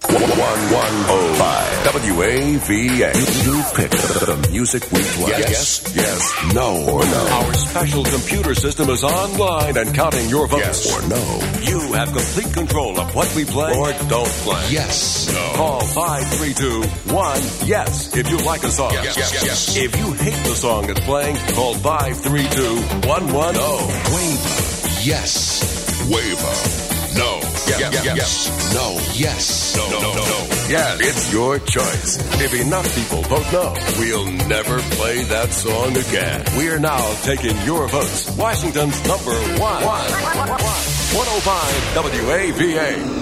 1105 WAVA. You pick the music we play. Yes, no, or no. Our special computer system is online and counting your votes. Yes or no. You have complete control of what we play or don't play. Yes. No. Call 532-1-YES if you like a song. Yes. If you hate the song it's playing, call 532-110. Waiver. Yes. Waiver. No. Yes. No. Yes. No. Yes. It's your choice. If enough people vote no, we'll never play that song again. We're now taking your votes. Washington's number one. 105 WAVA.